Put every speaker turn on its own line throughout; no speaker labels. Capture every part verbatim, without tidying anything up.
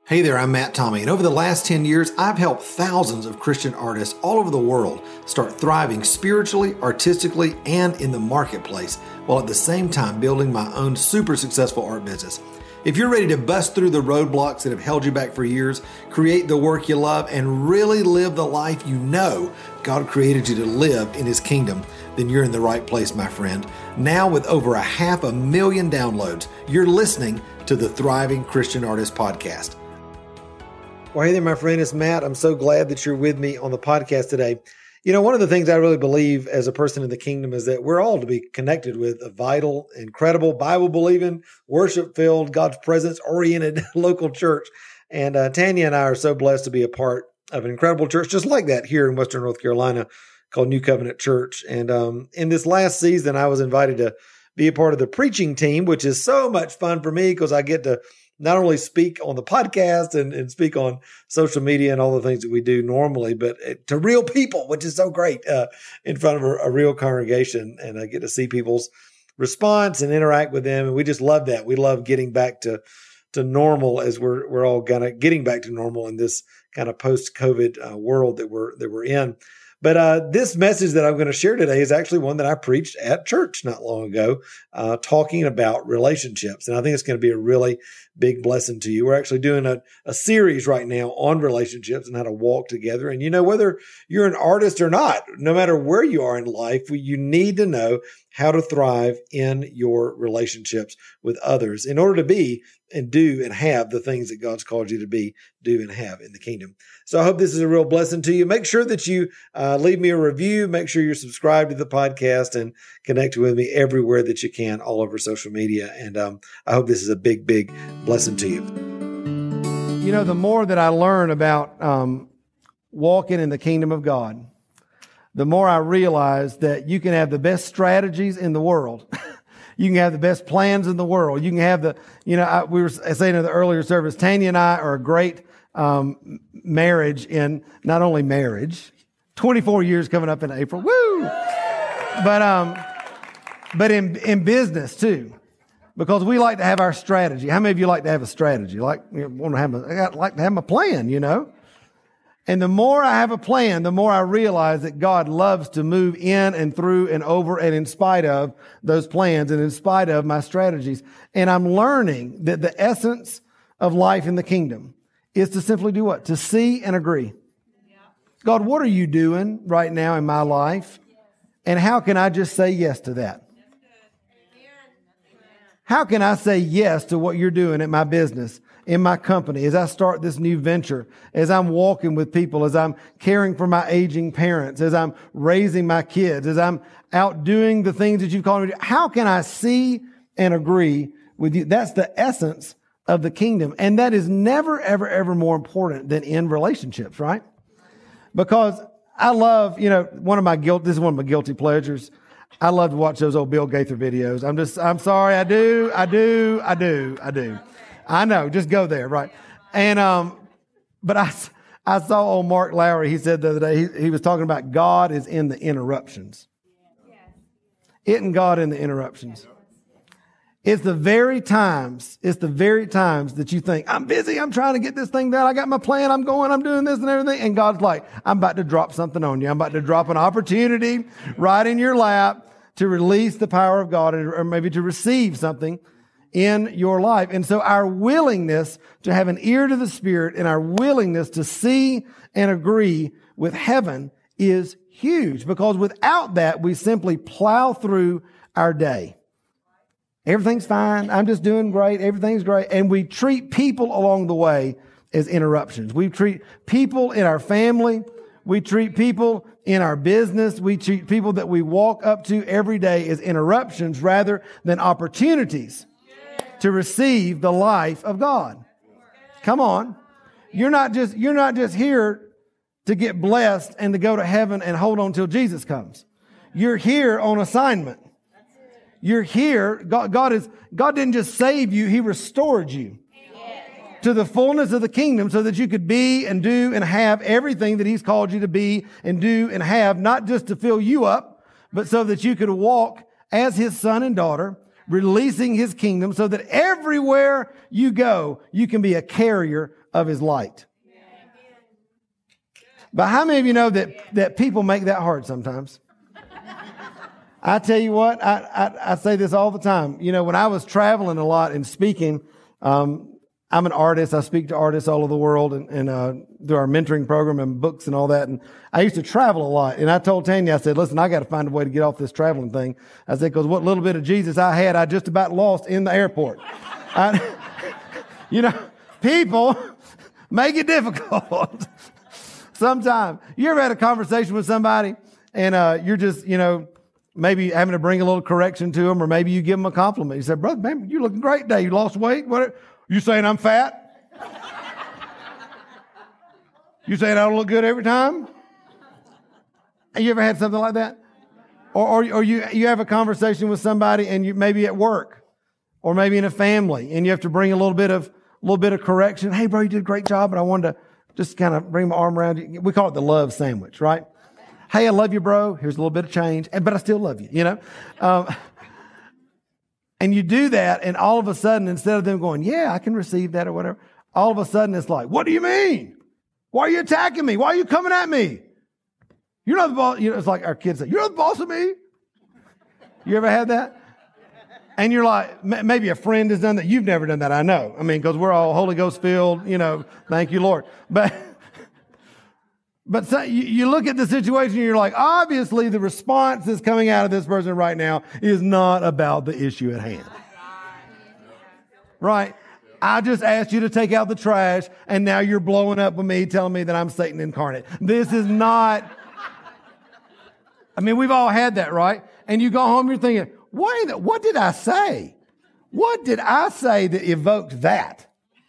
Hey there, I'm Matt Tommey, and over the last ten years, I've helped thousands of Christian artists all over the world start thriving spiritually, artistically, and in the marketplace, while at the same time building my own super successful art business. If you're ready to bust through the roadblocks that have held you back for years, create the work you love, and really live the life you know God created you to live in His kingdom, then you're in the right place, my friend. Now with over a half a million downloads, you're listening to the Thriving Christian Artist Podcast. Well, hey there, my friend. It's Matt. I'm so glad that you're with me on the podcast today. You know, one of the things I really believe as a person in the kingdom is that we're all to be connected with a vital, incredible, Bible-believing, worship-filled, God's presence-oriented local church. And uh, Tanya and I are so blessed to be a part of an incredible church just like that here in Western North Carolina called New Covenant Church. And um, in this last season, I was invited to be a part of the preaching team, which is so much fun for me because I get to not only speak on the podcast and, and speak on social media and all the things that we do normally, but to real people, which is so great, uh, in front of a, a real congregation. And I get to see people's response and interact with them. And we just love that. We love getting back to, to normal as we're, we're all kind of getting back to normal in this kind of post-COVID uh, world that we're, that we're in. But uh, this message that I'm going to share today is actually one that I preached at church not long ago, uh, talking about relationships. And I think it's going to be a really big blessing to you. We're actually doing a, a series right now on relationships and how to walk together. And you know, whether you're an artist or not, no matter where you are in life, you need to know how to thrive in your relationships with others in order to be and do and have the things that God's called you to be, do and have in the kingdom. So I hope this is a real blessing to you. Make sure that you uh, leave me a review. Make sure you're subscribed to the podcast and connect with me everywhere that you can, all over social media. And um, I hope this is a big, big blessing to you. You know, the more that I learn about um, walking in the kingdom of God, the more I realize that you can have the best strategies in the world. You can have the best plans in the world. You can have the, you know, I, we were saying in the earlier service, Tanya and I are a great um, marriage in not only marriage, twenty-four years coming up in April, woo! But um, but in in business too, because we like to have our strategy. How many of you like to have a strategy? Like, you know, want to have a, I got, like to have a plan, you know. And the more I have a plan, the more I realize that God loves to move in and through and over and in spite of those plans and in spite of my strategies. And I'm learning that the essence of life in the kingdom is to simply do what? To see and agree. God, what are you doing right now in my life? And how can I just say yes to that? How can I say yes to what you're doing at my business, in my company, as I start this new venture, as I'm walking with people, as I'm caring for my aging parents, as I'm raising my kids, as I'm out doing the things that you've called me to do? How can I see and agree with you? That's the essence of the kingdom. And that is never, ever, ever more important than in relationships, right? Because I love, you know, one of my guilt, this is one of my guilty pleasures. I love to watch those old Bill Gaither videos. I'm just, I'm sorry. I do, I do, I do, I do. I know, just go there, right? And, um, but I, I saw old Mark Lowry. He said the other day, he, he was talking about God is in the interruptions. Isn't God in the interruptions? It's the very times, it's the very times that you think, I'm busy, I'm trying to get this thing done, I got my plan, I'm going, I'm doing this and everything. And God's like, I'm about to drop something on you. I'm about to drop an opportunity right in your lap to release the power of God, or maybe to receive something in your life. And so our willingness to have an ear to the Spirit and our willingness to see and agree with heaven is huge, because without that, we simply plow through our day. Everything's fine. I'm just doing great. Everything's great. And we treat people along the way as interruptions. We treat people in our family. We treat people in our business. We treat people that we walk up to every day as interruptions rather than opportunities to receive the life of God. Come on. You're not just, you're not just here to get blessed and to go to heaven and hold on till Jesus comes. You're here on assignment. You're here. God, God is, God didn't just save you. He restored you to the fullness of the kingdom so that you could be and do and have everything that He's called you to be and do and have, not just to fill you up, but so that you could walk as His son and daughter, releasing His kingdom so that everywhere you go, you can be a carrier of his light. But how many of you know that, that people make that hard sometimes? I tell you what, I, I, I say this all the time. You know, when I was traveling a lot and speaking, um, I'm an artist. I speak to artists all over the world and, and uh, do our mentoring program and books and all that. And I used to travel a lot. And I told Tanya, I said, listen, I got to find a way to get off this traveling thing. I said, because what little bit of Jesus I had, I just about lost in the airport. I, you know, people make it difficult. Sometimes. You ever had a conversation with somebody and uh, you're just, you know, maybe having to bring a little correction to them, or maybe you give them a compliment. You say, brother, man, you looking great today. You lost weight? What? You saying I'm fat? You saying I don't look good every time? You ever had something like that? Or, or, or you, you have a conversation with somebody and you maybe at work or maybe in a family and you have to bring a little bit of, a little bit of correction. Hey, bro, you did a great job, but I wanted to just kind of bring my arm around you. We call it the love sandwich, right? Hey, I love you, bro. Here's a little bit of change, but I still love you, you know? Um, and you do that, and all of a sudden, instead of them going, yeah, I can receive that or whatever, all of a sudden it's like, what do you mean? Why are you attacking me? Why are you coming at me? You're not the boss. You know, it's like our kids say, you're not the boss of me. You ever had that? And you're like, maybe a friend has done that. You've never done that, I know. I mean, because we're all Holy Ghost filled, you know, thank you, Lord. But but so you, you look at the situation and you're like, obviously the response that's coming out of this person right now is not about the issue at hand. Right? I just asked you to take out the trash and now you're blowing up with me telling me that I'm Satan incarnate. This is not, I mean, we've all had that, right? And you go home, you're thinking, What, what did I say? What did I say that evoked that?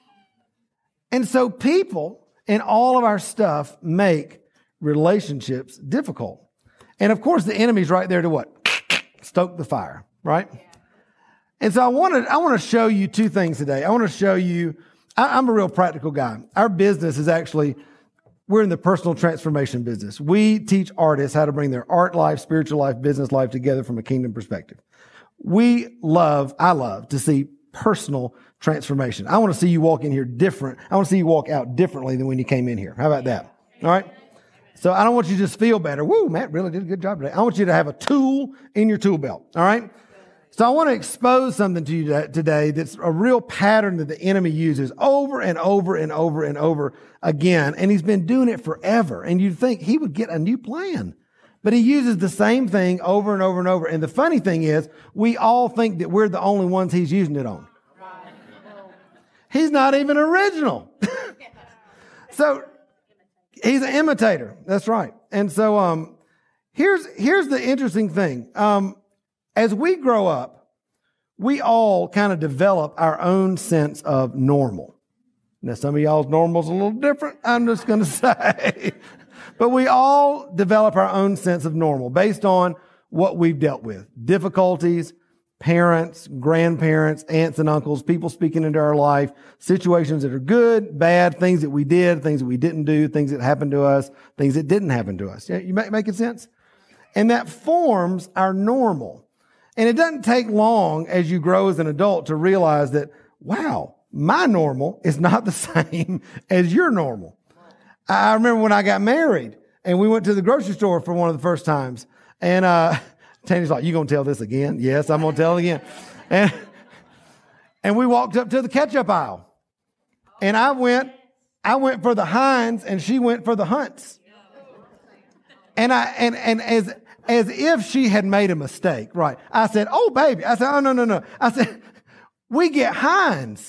And so people and all of our stuff make relationships difficult. And of course, the enemy's right there to what? Stoke the fire, right? Yeah. And so I want to I want to show you two things today. I want to show you, I, I'm a real practical guy. Our business is actually, we're in the personal transformation business. We teach artists how to bring their art life, spiritual life, business life together from a kingdom perspective. We love, I love to see personal transformation. I want to see you walk in here different. I want to see you walk out differently than when you came in here. How about that? All right. So I don't want you to just feel better. Woo, Matt really did a good job today. I want you to have a tool in your tool belt. All right. So I want to expose something to you today that's a real pattern that the enemy uses over and over and over and over again. And he's been doing it forever. And you'd think he would get a new plan. But he uses the same thing over and over and over. And the funny thing is, we all think that we're the only ones he's using it on. He's not even original. So he's an imitator. That's right. And so um, here's here's the interesting thing. Um, as we grow up, we all kind of develop our own sense of normal. Now, some of y'all's normal's a little different, I'm just going to say. But we all develop our own sense of normal based on what we've dealt with. Difficulties, parents, grandparents, aunts and uncles, people speaking into our life, situations that are good, bad, things that we did, things that we didn't do, things that happened to us, things that didn't happen to us. You make, making sense? And that forms our normal. And it doesn't take long as you grow as an adult to realize that, wow, my normal is not the same as your normal. I remember when I got married and we went to the grocery store for one of the first times. And uh, Tanya's like, you going to tell this again? Yes, I'm going to tell it again. And, and we walked up to the ketchup aisle. And I went, I went for the Heinz and she went for the Hunts. And I and, and as as if she had made a mistake, right? I said, oh, baby. I said, oh, no, no, no. I said, we get Heinz.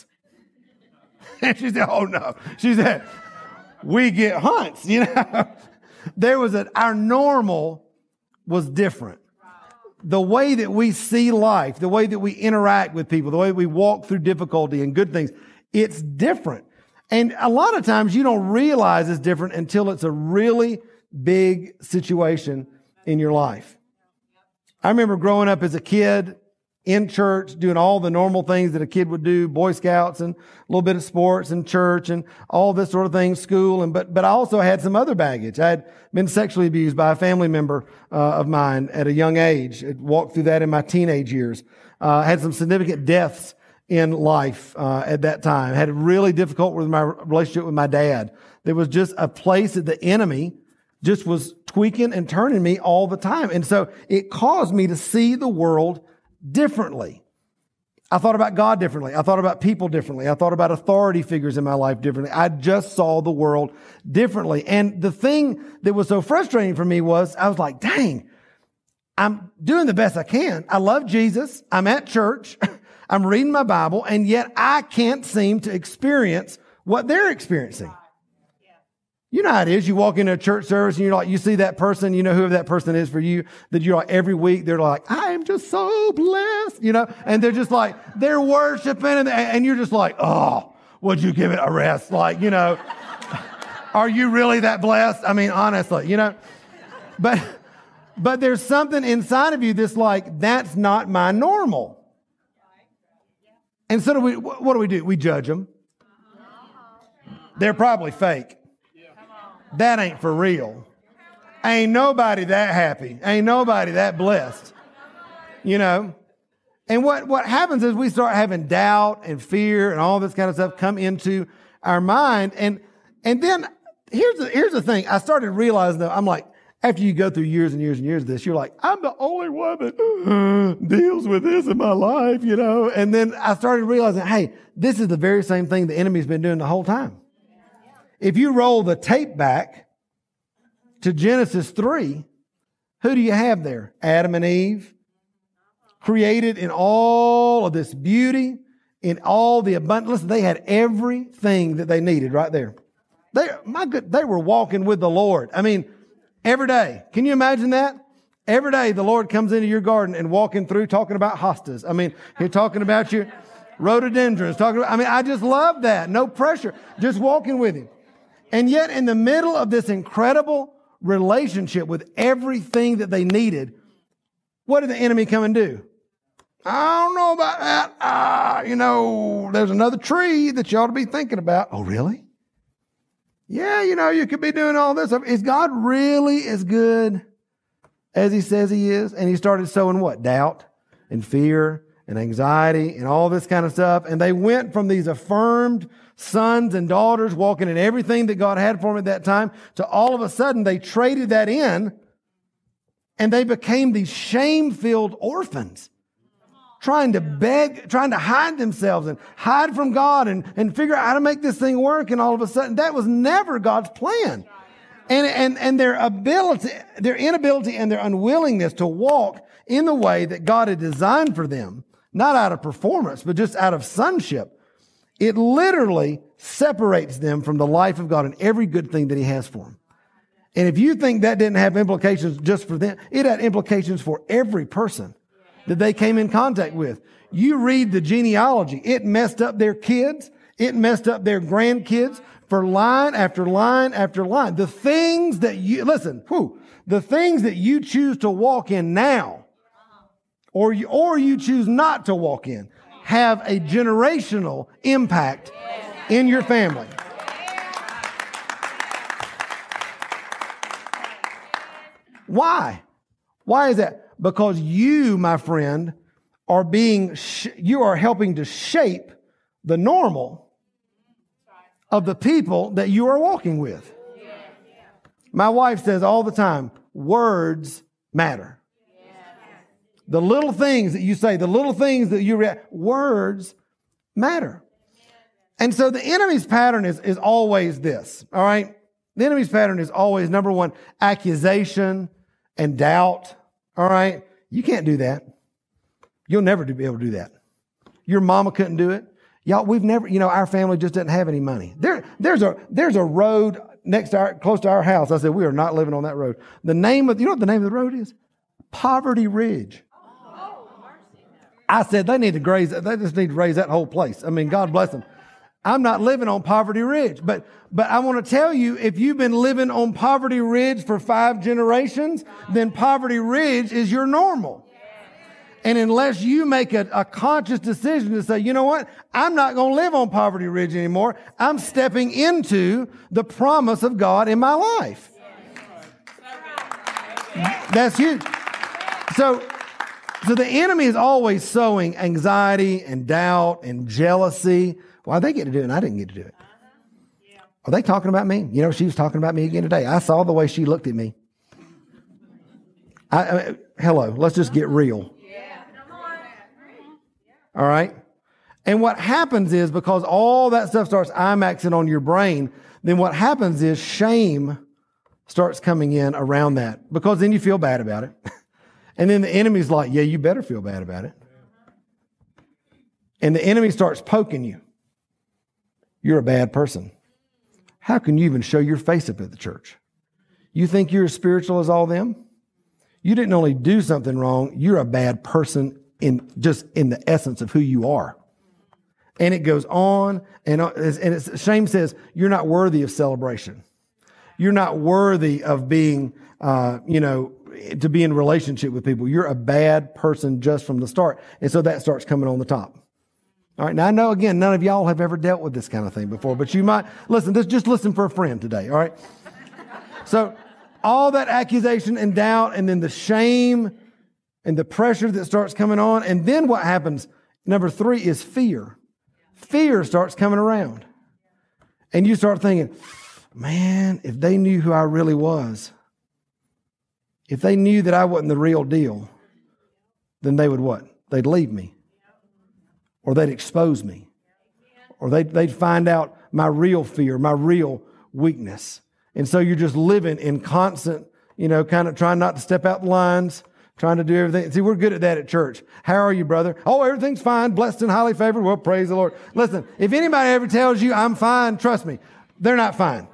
And she said, oh, no. She said, we get Hunts, you know. There was a, our normal was different. The way that we see life, the way that we interact with people, the way we walk through difficulty and good things, it's different. And a lot of times you don't realize it's different until it's a really big situation in your life. I remember growing up as a kid in church, doing all the normal things that a kid would do, Boy Scouts and a little bit of sports and church and all this sort of thing, school. And but but I also had some other baggage. I had been sexually abused by a family member uh, of mine at a young age. I walked through that in my teenage years. Uh, I had some significant deaths in life uh, at that time. I had it really difficult with my relationship with my dad. There was just a place that the enemy just was tweaking and turning me all the time. And so it caused me to see the world differently. I thought about God differently. I thought about people differently. I thought about authority figures in my life differently. I just saw the world differently. And the thing that was so frustrating for me was I was like, dang, I'm doing the best I can. I love Jesus. I'm at church. I'm reading my Bible, and yet I can't seem to experience what they're experiencing. You know how it is. You walk into a church service and you're like, you see that person, you know whoever that person is for you, that you're like every week, they're like, I am just so blessed, you know, and they're just like, they're worshiping and, and you're just like, oh, would you give it a rest? Like, you know, are you really that blessed? I mean, honestly, you know, but, but there's something inside of you that's like, that's not my normal. And so do we, what do we do? We judge them. They're probably fake. That ain't for real. Ain't nobody that happy. Ain't nobody that blessed. You know? And what, what happens is we start having doubt and fear and all this kind of stuff come into our mind. And, and then here's the, here's the thing. I started realizing that I'm like, after you go through years and years and years of this, you're like, I'm the only one that deals with this in my life, you know? And then I started realizing, hey, this is the very same thing the enemy's been doing the whole time. If you roll the tape back to Genesis three, who do you have there? Adam and Eve, created in all of this beauty, in all the abundance. Listen, they had everything that they needed right there. They, my good, they were walking with the Lord. I mean, every day. Can you imagine that? Every day the Lord comes into your garden and walking through talking about hostas. I mean, you're talking about your rhododendrons, talking about, I mean, I just love that. No pressure. Just walking with Him. And yet in the middle of this incredible relationship with everything that they needed, what did the enemy come and do? I don't know about that. Ah, you know, there's another tree that you ought to be thinking about. Oh, really? Yeah, you know, you could be doing all this. Is God really as good as He says He is? And He started sowing what? Doubt and fear and anxiety and all this kind of stuff. And they went from these affirmed sons and daughters walking in everything that God had for them at that time to all of a sudden they traded that in and they became these shame-filled orphans trying to beg, trying to hide themselves and hide from God and, and figure out how to make this thing work. And all of a sudden that was never God's plan. And, and, and their ability, their inability and their unwillingness to walk in the way that God had designed for them, not out of performance, but just out of sonship, it literally separates them from the life of God and every good thing that He has for them. And if you think that didn't have implications just for them, it had implications for every person that they came in contact with. You read the genealogy. It messed up their kids. It messed up their grandkids for line after line after line. The things that you, listen, whew, the things that you choose to walk in now, or you, or you choose not to walk in, have a generational impact in your family. Why? Why is that? Because you, my friend, are being, sh- you are helping to shape the normal of the people that you are walking with. My wife says all the time, words matter. The little things that you say, the little things that you react, words matter. And so the enemy's pattern is, is always this, all right? The enemy's pattern is always, number one, accusation and doubt, all right? You can't do that. You'll never be able to do that. Your mama couldn't do it. Y'all, we've never, you know, our family just doesn't have any money. There, there's a, there's a road next to our, close to our house. I said, we are not living on that road. The name of, you know what the name of the road is? Poverty Ridge. I said, they need to graze, they just need to raise that whole place. I mean, God bless them. I'm not living on Poverty Ridge, but, but I want to tell you, if you've been living on Poverty Ridge for five generations, then Poverty Ridge is your normal. And unless you make a, a conscious decision to say, you know what, I'm not going to live on Poverty Ridge anymore. I'm stepping into the promise of God in my life. That's huge. So, So the enemy is always sowing anxiety and doubt and jealousy. Well, they get to do it and I didn't get to do it. Are they talking about me? You know, she was talking about me again today. I saw the way she looked at me. I, I, hello, let's just get real. All right? And what happens is, because all that stuff starts IMAXing on your brain, then what happens is shame starts coming in around that, because then you feel bad about it. And then the enemy's like, yeah, you better feel bad about it. And the enemy starts poking you. You're a bad person. How can you even show your face up at the church? You think you're as spiritual as all them? You didn't only do something wrong, you're a bad person in just in the essence of who you are. And it goes on, and, on, and it's, shame says, you're not worthy of celebration. You're not worthy of being, uh, you know, to be in relationship with people. You're a bad person just from the start. And so that starts coming on the top. All right. Now, I know, again, none of y'all have ever dealt with this kind of thing before, but you might listen. Just, just listen for a friend today. All right. So all that accusation and doubt, and then the shame and the pressure that starts coming on. And then what happens? Number three is fear. Fear starts coming around. And you start thinking, man, if they knew who I really was, if they knew that I wasn't the real deal, then they would what? They'd leave me. Or they'd expose me. Or they'd, they'd find out my real fear, my real weakness. And so you're just living in constant, you know, kind of trying not to step out the lines, trying to do everything. See, we're good at that at church. How are you, brother? Oh, everything's fine, blessed and highly favored. Well, praise the Lord. Listen, if anybody ever tells you I'm fine, trust me, they're not fine.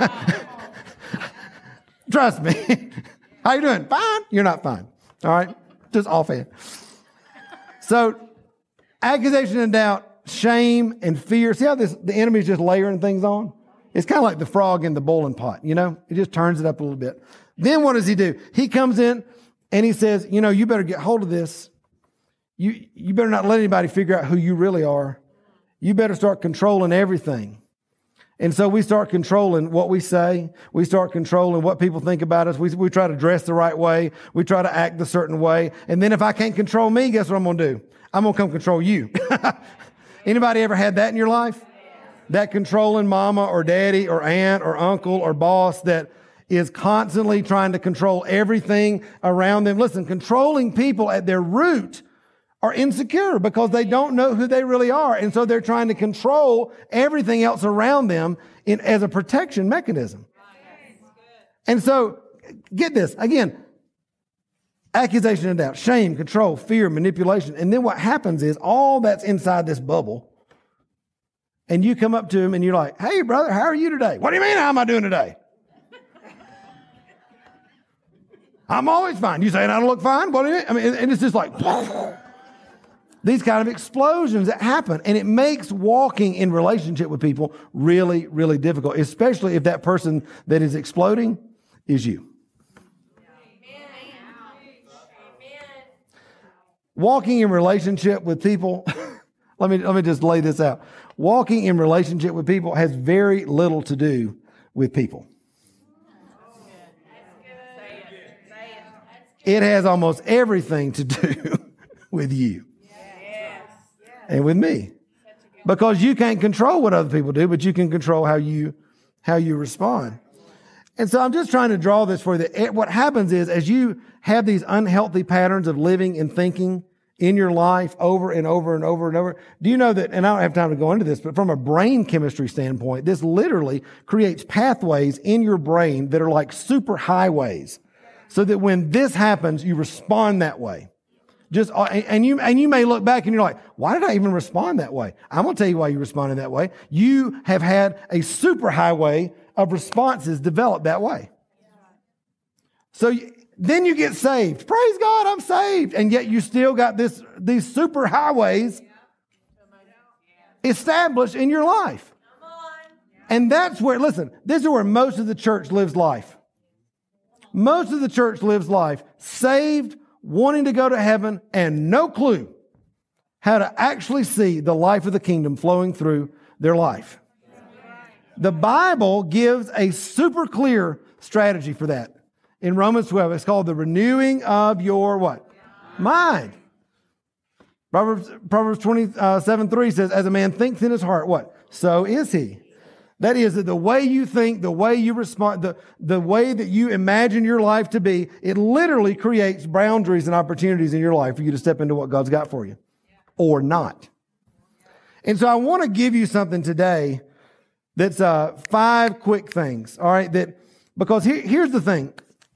Trust me. How you doing? Fine? You're not fine. All right? Just offhand. So, accusation and doubt, shame and fear. See how this the enemy's just layering things on? It's kind of like the frog in the boiling pot, you know? It just turns it up a little bit. Then what does he do? He comes in and he says, you know, you better get hold of this. You, you better not let anybody figure out who you really are. You better start controlling everything. And so we start controlling what we say. We start controlling what people think about us. We, we try to dress the right way. We try to act a certain way. And then if I can't control me, guess what I'm going to do? I'm going to come control you. Anybody ever had that in your life? That controlling mama or daddy or aunt or uncle or boss that is constantly trying to control everything around them. Listen, controlling people at their root are insecure because they don't know who they really are. And so they're trying to control everything else around them in, as a protection mechanism. And so, get this, again, accusation and doubt, shame, control, fear, manipulation. And then what happens is all that's inside this bubble, and you come up to him and you're like, hey, brother, how are you today? What do you mean, how am I doing today? I'm always fine. You saying I don't look fine? What do you mean? I mean, and it's just like, these kind of explosions that happen. And it makes walking in relationship with people really, really difficult, especially if that person that is exploding is you. Walking in relationship with people, let me, let me just lay this out. Walking in relationship with people has very little to do with people. It has almost everything to do with you and with me. Because you can't control what other people do, but you can control how you, how you respond. And so I'm just trying to draw this for you. What happens is, as you have these unhealthy patterns of living and thinking in your life over and over and over and over, do you know that, and I don't have time to go into this, but from a brain chemistry standpoint, this literally creates pathways in your brain that are like super highways. So that when this happens, you respond that way. Just, and you, and you may look back and you're like, why did I even respond that way? I'm going to tell you why you responded that way. You have had a super highway of responses develop that way. So you, then you get saved. Praise God, I'm saved. And yet you still got this, these super highways established in your life. And that's where, listen, this is where most of the church lives life. Most of the church lives life saved, wanting to go to heaven, and no clue how to actually see the life of the kingdom flowing through their life. The Bible gives a super clear strategy for that. In Romans twelve, it's called the renewing of your what? Mind. Proverbs, Proverbs twenty-seven three says, as a man thinks in his heart, what? So is he. That is, that the way you think, the way you respond, the, the way that you imagine your life to be, it literally creates boundaries and opportunities in your life for you to step into what God's got for you. Or not. And so I want to give you something today that's uh, five quick things, all right? That because here, here's the thing.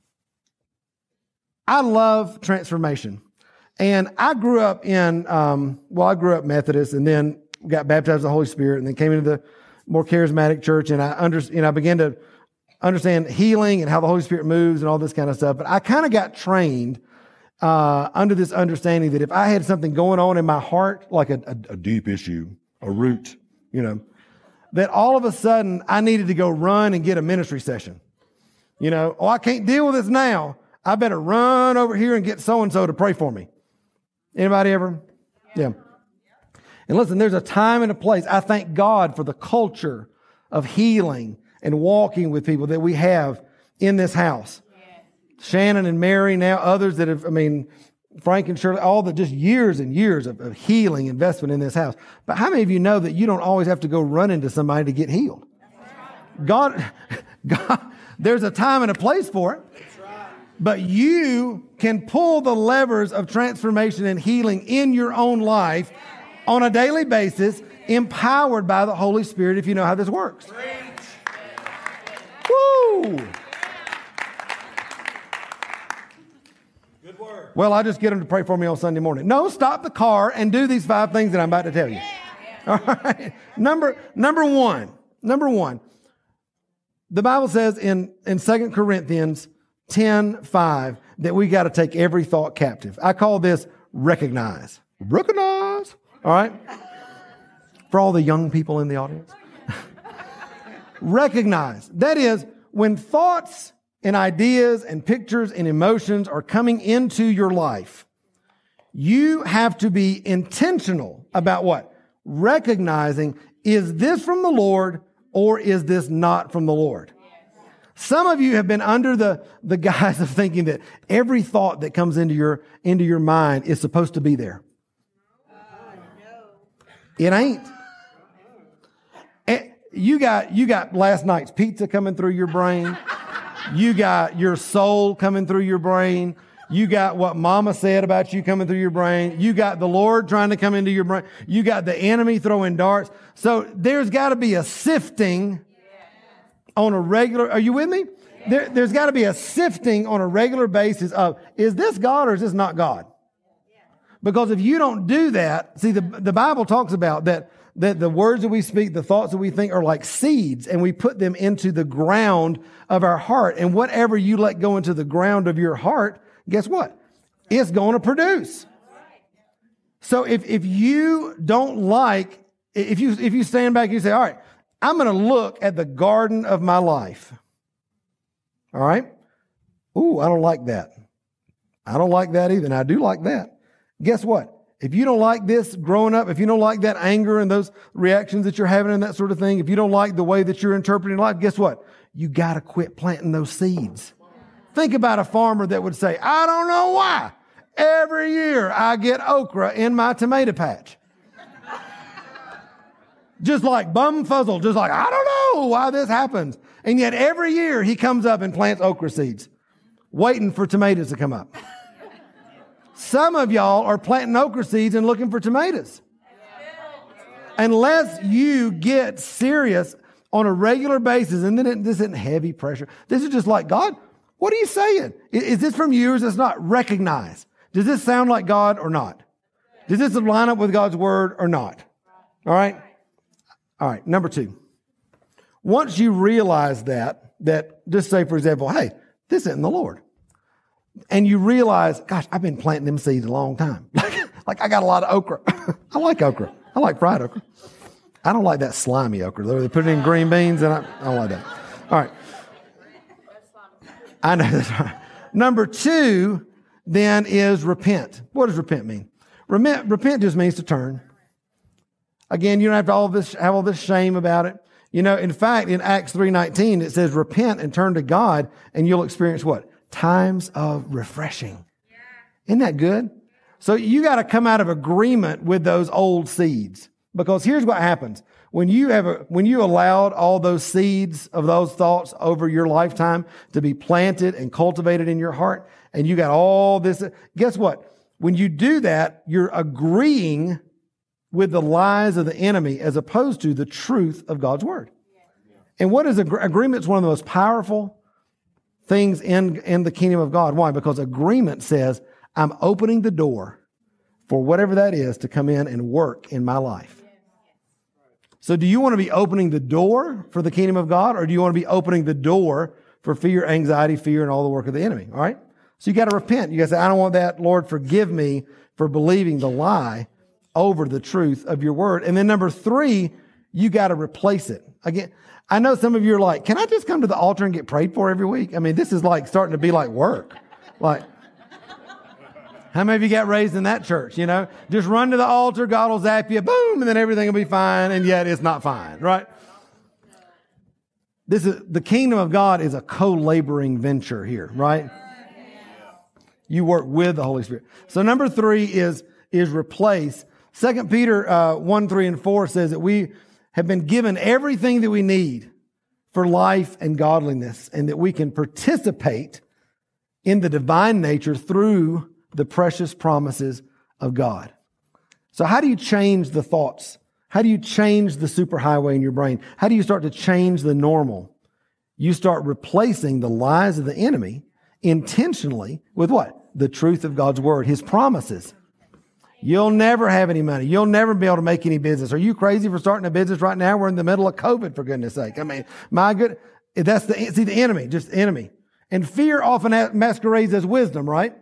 I love transformation. And I grew up in, um, well, I grew up Methodist and then got baptized in the Holy Spirit and then came into the more charismatic church. And I under, and I began to understand healing and how the Holy Spirit moves and all this kind of stuff. But I kind of got trained uh, under this understanding that if I had something going on in my heart, like a, a, a deep issue, a root, you know, that all of a sudden I needed to go run and get a ministry session. You know, oh, I can't deal with this now. I better run over here and get so-and-so to pray for me. Anybody ever? Yeah. And listen, there's a time and a place. I thank God for the culture of healing and walking with people that we have in this house. Shannon and Mary, now others that have, I mean, Frank and Shirley, all the just years and years of, of healing investment in this house. But how many of you know that you don't always have to go run into somebody to get healed? God, God, there's a time and a place for it. But you can pull the levers of transformation and healing in your own life on a daily basis, empowered by the Holy Spirit if you know how this works. Woo! Good word. Well, I just get them to pray for me on Sunday morning. No, stop the car and do these five things that I'm about to tell you. All right. Number, number one. Number one. The Bible says in, in Second Corinthians ten five that we got to take every thought captive. I call this recognize. Recognize. All right. For all the young people in the audience. Recognize. That is, when thoughts and ideas and pictures and emotions are coming into your life, you have to be intentional about what? Recognizing, is this from the Lord or is this not from the Lord? Some of you have been under the, the guise of thinking that every thought that comes into your, into your mind is supposed to be there. It ain't. You got, you got last night's pizza coming through your brain. You got your soul coming through your brain. You got what mama said about you coming through your brain. You got the Lord trying to come into your brain. You got the enemy throwing darts. So there's got to be a sifting on a regular, are you with me? There, there's got to be a sifting on a regular basis of, is this God or is this not God? Because if you don't do that, see, the, the Bible talks about that, that the words that we speak, the thoughts that we think are like seeds, and we put them into the ground of our heart. And whatever you let go into the ground of your heart, guess what? It's going to produce. So if, if you don't like, if you, if you stand back and you say, all right, I'm going to look at the garden of my life. All right? Ooh, I don't like that. I don't like that either. And I do like that. Guess what? If you don't like this growing up, if you don't like that anger and those reactions that you're having and that sort of thing, if you don't like the way that you're interpreting life, guess what? You got to quit planting those seeds. Think about a farmer that would say, I don't know why. Every year I get okra in my tomato patch. Just like bumfuzzled, just like, I don't know why this happens. And yet every year he comes up and plants okra seeds, waiting for tomatoes to come up. Some of y'all are planting okra seeds and looking for tomatoes. Unless you get serious on a regular basis, and then it, this isn't heavy pressure. This is just like, God, what are you saying? Is, is this from you or is this not? Recognize. Does this sound like God or not? Does this line up with God's word or not? All right? All right, number two. Once you realize that, that just say, for example, hey, this isn't the Lord. And you realize, gosh, I've been planting them seeds a long time. Like I got a lot of okra. I like okra. I like fried okra. I don't like that slimy okra. They put it in green beans, and I, I don't like that. All right. I know that's right. Number two, then, is repent. What does repent mean? Repent, repent just means to turn. Again, you don't have to all this, have all this shame about it. You know, in fact, in Acts three nineteen, it says, repent and turn to God, and you'll experience what? Times of refreshing. Yeah. Isn't that good? So you got to come out of agreement with those old seeds. Because here's what happens. When you have a, when you allowed all those seeds of those thoughts over your lifetime to be planted and cultivated in your heart, and you got all this, guess what? When you do that, you're agreeing with the lies of the enemy as opposed to the truth of God's word. And what is ag- agreement is one of the most powerful things in, in the kingdom of God. Why? Because agreement says, I'm opening the door for whatever that is to come in and work in my life. So do you want to be opening the door for the kingdom of God, or do you want to be opening the door for fear, anxiety, fear, and all the work of the enemy? All right? So you got to repent. You got to say, I don't want that. Lord, forgive me for believing the lie over the truth of your word. And then number three, you got to replace it. Again, I know some of you are like, can I just come to the altar and get prayed for every week? I mean, this is like starting to be like work. Like, how many of you got raised in that church, you know? Just run to the altar, God will zap you, boom, and then everything will be fine, and yet it's not fine, right? This is, the kingdom of God is a co-laboring venture here, right? You work with the Holy Spirit. So number three is, is replace. Second Peter uh, one, three, and four says that we have been given everything that we need for life and godliness, and that we can participate in the divine nature through the precious promises of God. So how do you change the thoughts? How do you change the superhighway in your brain? How do you start to change the normal? You start replacing the lies of the enemy intentionally with what? The truth of God's word, his promises. You'll never have any money. You'll never be able to make any business. Are you crazy for starting a business right now? We're in the middle of COVID, for goodness sake. I mean, my good, that's the, see, the enemy, just enemy. And fear often masquerades as wisdom, right?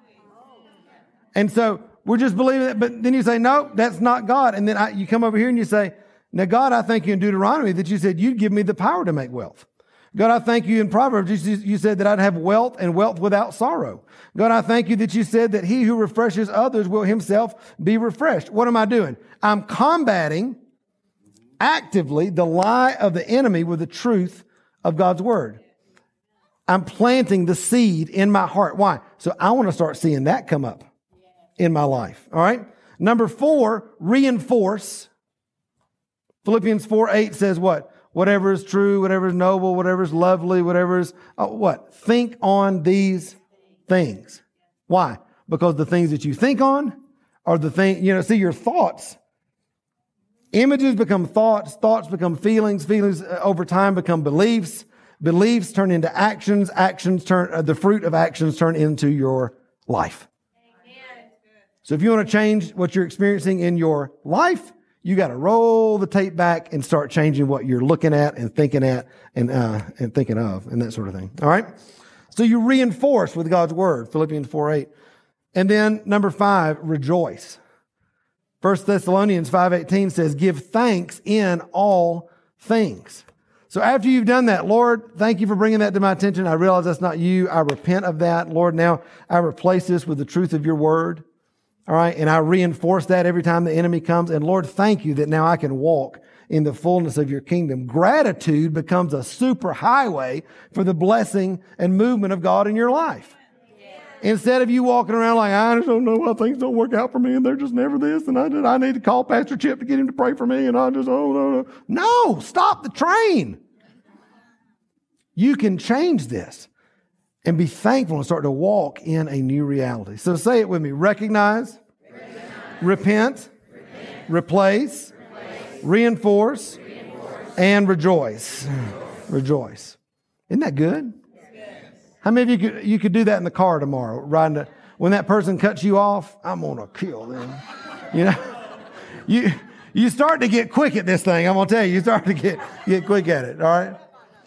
And so we're just believing that, but then you say, no, that's not God. And then I, you come over here and you say, now God, I thank you in Deuteronomy that you said you'd give me the power to make wealth. God, I thank you in Proverbs, you, you said that I'd have wealth and wealth without sorrow. God, I thank you that you said that he who refreshes others will himself be refreshed. What am I doing? I'm combating actively the lie of the enemy with the truth of God's word. I'm planting the seed in my heart. Why? So I want to start seeing that come up in my life. All right. Number four, reinforce. Philippians four, eight says what? Whatever is true, whatever is noble, whatever is lovely, whatever is, oh, what? Think on these things. Why? Because the things that you think on are the thing, you know, see your thoughts. Images become thoughts. Thoughts become feelings. Feelings uh, over time become beliefs. Beliefs turn into actions. Actions turn, uh, the fruit of actions turn into your life. So if you want to change what you're experiencing in your life, you got to roll the tape back and start changing what you're looking at and thinking at and uh, and thinking of and that sort of thing. All right? So you reinforce with God's word, Philippians four eight. And then number five, rejoice. First Thessalonians five eighteen says, give thanks in all things. So after you've done that, Lord, thank you for bringing that to my attention. I realize that's not you. I repent of that. Lord, now I replace this with the truth of your word. All right. And I reinforce that every time the enemy comes. And Lord, thank you that now I can walk in the fullness of your kingdom. Gratitude becomes a super highway for the blessing and movement of God in your life. Yeah. Instead of you walking around like, I just don't know why things don't work out for me and they're just never this. And I just, I need to call Pastor Chip to get him to pray for me. And I just, oh, no, no. No, stop the train. You can change this and be thankful and start to walk in a new reality. So say it with me. Recognize, Recognize. Repent, repent. Replace, replace. Reinforce, reinforce. And rejoice. Rejoice. Rejoice. Isn't that good? Yes. How many of you could, you could do that in the car tomorrow? Riding to, when that person cuts you off, I'm going to kill them. You know, you, you start to get quick at this thing. I'm going to tell you, you start to get, get quick at it. All right.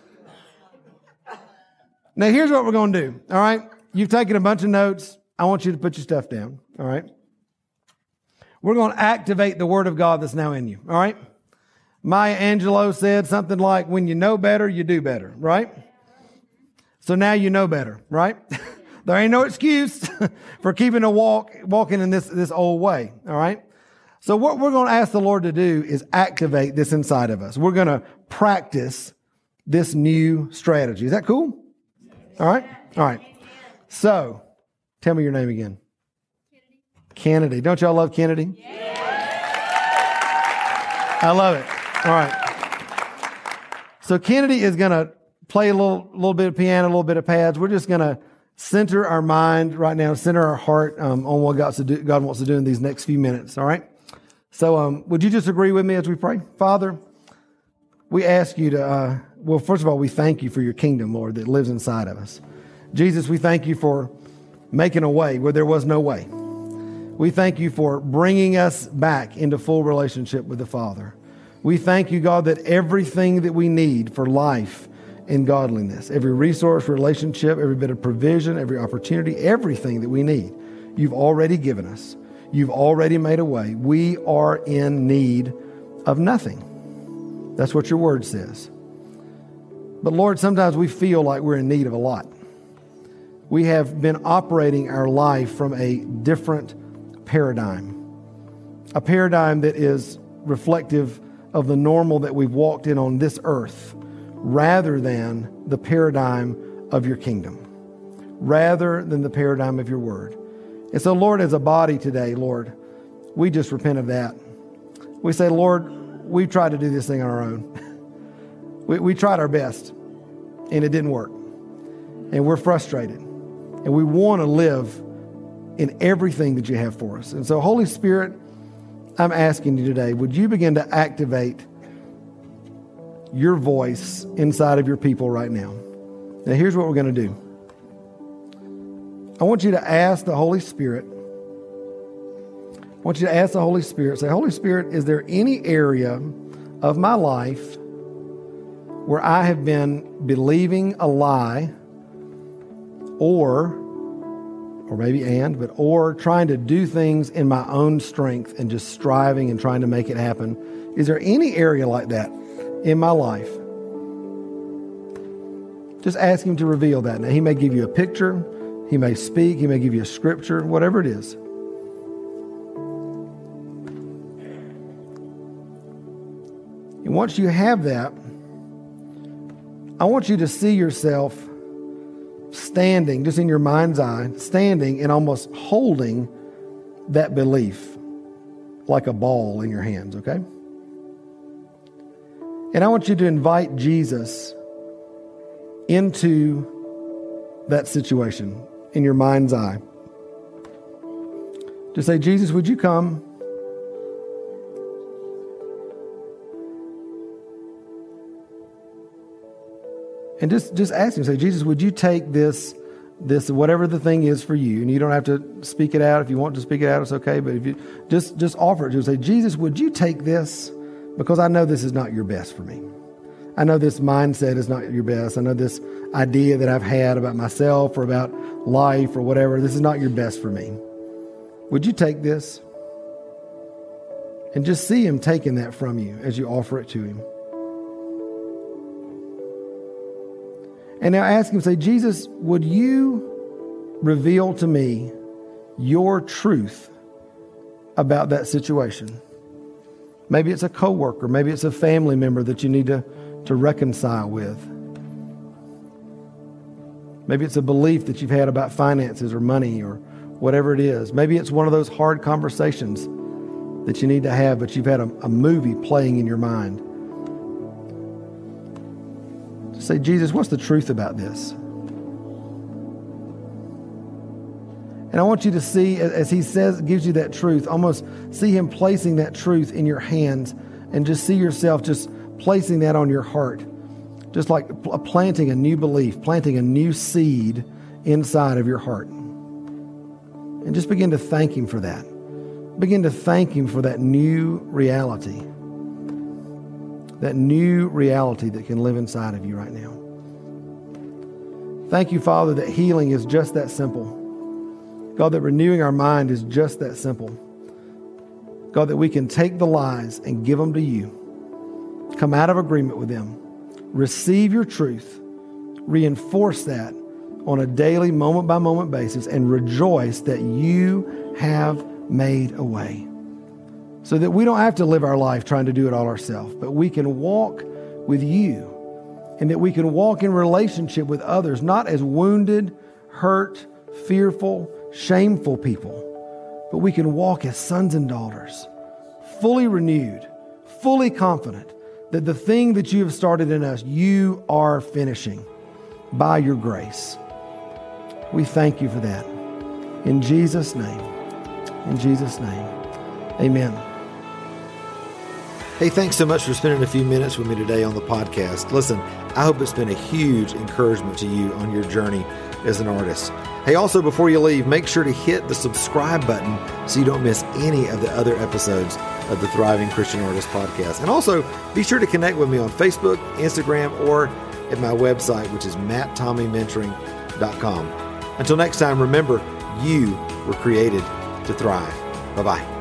Now, here's what we're going to do, all right? You've taken a bunch of notes. I want you to put your stuff down, all right? We're going to activate the word of God that's now in you, all right? Maya Angelou said something like, when you know better, you do better, right? So now you know better, right? There ain't no excuse for keeping a walk, walking in this, this old way, all right? So what we're going to ask the Lord to do is activate this inside of us. We're going to practice this new strategy. Is that cool? All right? All right. So, tell me your name again. Kennedy. Don't y'all love Kennedy?
Yeah.
I love it. All right. So Kennedy is going to play a little, little bit of piano, a little bit of pads. We're just going to center our mind right now, center our heart um, on what God's to do, God wants to do in these next few minutes. All right. So um, would you just agree with me as we pray? Father, we ask you to, uh, well, first of all, we thank you for your kingdom, Lord, that lives inside of us. Jesus, we thank you for making a way where there was no way. We thank you for bringing us back into full relationship with the Father. We thank you, God, that everything that we need for life and godliness, every resource, relationship, every bit of provision, every opportunity, everything that we need, you've already given us. You've already made a way. We are in need of nothing. That's what your word says. But Lord, sometimes we feel like we're in need of a lot. We have been operating our life from a different paradigm, a paradigm that is reflective of the normal that we've walked in on this earth, rather than the paradigm of your kingdom, rather than the paradigm of your word. And so, Lord, as a body today, Lord, we just repent of that. We say, Lord, we've tried to do this thing on our own. we, we tried our best, and it didn't work. And we're frustrated. And we want to live in everything that you have for us. And so, Holy Spirit, I'm asking you today, would you begin to activate your voice inside of your people right now? Now, here's what we're going to do. I want you to ask the Holy Spirit, I want you to ask the Holy Spirit, say, Holy Spirit, is there any area of my life where I have been believing a lie or or maybe and, but or trying to do things in my own strength and just striving and trying to make it happen? Is there any area like that in my life? Just ask him to reveal that. Now, he may give you a picture, he may speak, he may give you a scripture, whatever it is. And once you have that, I want you to see yourself standing, just in your mind's eye, standing and almost holding that belief like a ball in your hands, okay? And I want you to invite Jesus into that situation in your mind's eye. Just say, Jesus, would you come? And just, just ask him, say, Jesus, would you take this, this, whatever the thing is for you, and you don't have to speak it out. If you want to speak it out, it's okay. But if you just, just offer it to him, say, Jesus, would you take this? Because I know this is not your best for me. I know this mindset is not your best. I know this idea that I've had about myself or about life or whatever, this is not your best for me. Would you take this? And just see him taking that from you as you offer it to him. And now ask him, say, Jesus, would you reveal to me your truth about that situation? Maybe it's a coworker, maybe it's a family member that you need to, to reconcile with. Maybe it's a belief that you've had about finances or money or whatever it is. Maybe it's one of those hard conversations that you need to have, but you've had a, a movie playing in your mind. Say, Jesus, what's the truth about this? And I want you to see, as he says, gives you that truth, almost see him placing that truth in your hands, and just see yourself just placing that on your heart. Just like planting a new belief, planting a new seed inside of your heart. And just begin to thank him for that. Begin to thank him for that new reality. That new reality that can live inside of you right now. Thank you, Father, that healing is just that simple. God, that renewing our mind is just that simple. God, that we can take the lies and give them to you. Come out of agreement with them. Receive your truth. Reinforce that on a daily, moment-by-moment basis, and rejoice that you have made a way. So that we don't have to live our life trying to do it all ourselves, but we can walk with you, and that we can walk in relationship with others, not as wounded, hurt, fearful, shameful people, but we can walk as sons and daughters, fully renewed, fully confident that the thing that you have started in us, you are finishing by your grace. We thank you for that. In Jesus' name, in Jesus' name, amen. Hey, thanks so much for spending a few minutes with me today on the podcast. Listen, I hope it's been a huge encouragement to you on your journey as an artist. Hey, also, before you leave, make sure to hit the subscribe button so you don't miss any of the other episodes of the Thriving Christian Artist podcast. And also, be sure to connect with me on Facebook, Instagram, or at my website, which is matt tommy mentoring dot com. Until next time, remember, you were created to thrive. Bye-bye.